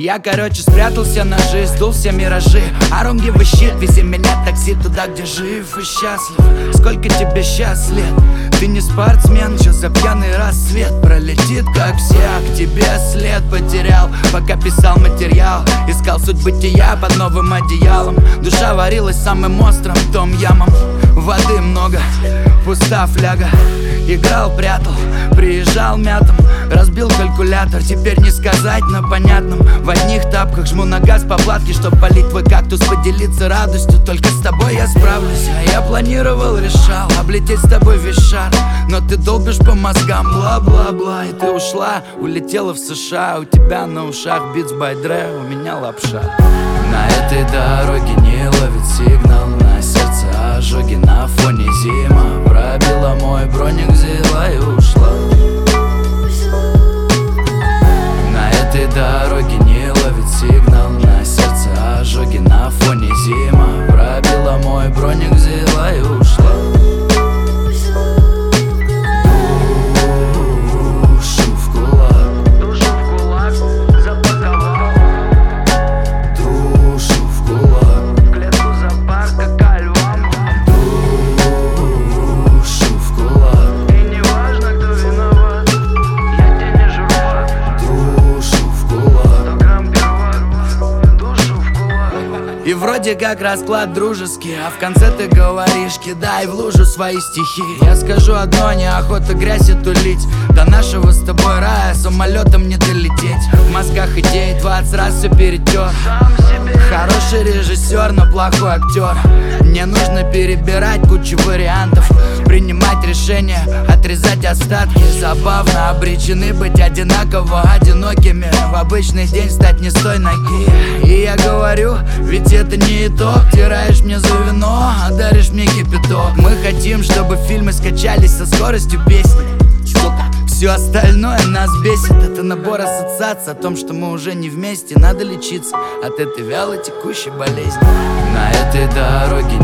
Я, короче, спрятался на жизнь, сдул все миражи. I don't give a shit, вези меня такси туда, где жив и счастлив. Сколько тебе сейчас лет? Ты не спортсмен, сейчас за пьяный рассвет пролетит, как все, а к тебе след потерял, пока писал материал. Искал суть бытия под новым одеялом. Душа варилась самым острым том-ямом. Воды много, пуста фляга. Играл, прятал, приезжал мятом. Разбил калькулятор, теперь не сказать на понятном. В одних тапках жму на газ по платке, чтоб полить твой кактус, поделиться радостью. Только с тобой я справлюсь. А я планировал, решал облететь с тобой весь шар, но ты долбишь по мозгам, бла-бла-бла. И ты ушла, улетела в США. У тебя на ушах Beats by Dre, у меня лапша. На этой дороге не ловит сигнал, на сердце ожоги, на фоне зима. Пробила мой броник, взяла и ушла. На этой дороге не ловит сигнал, на сердце ожоги, на фоне зима. Пробила мой броник, взяла и ушла. И вроде как расклад дружеский, а в конце ты говоришь: кидай в лужу свои стихи. Я скажу одно: неохота грязь эту лить. До нашего с тобой рая самолетом не долететь. В мозгах идей 20 раз все перетер. Хороший режиссер, но плохой актер. Мне нужно перебирать кучу вариантов, принимать решения, отрезать остатки. Забавно, обречены быть одинаково одинокими. В обычный день встать не с той ноги. И я говорю, ведь это не итог. Тираешь мне за вино, а даришь мне кипяток. Мы хотим, чтобы фильмы скачались со скоростью песни. Все остальное нас бесит. Это набор ассоциаций о том, что мы уже не вместе. Надо лечиться от этой вялой текущей болезни. На этой дороге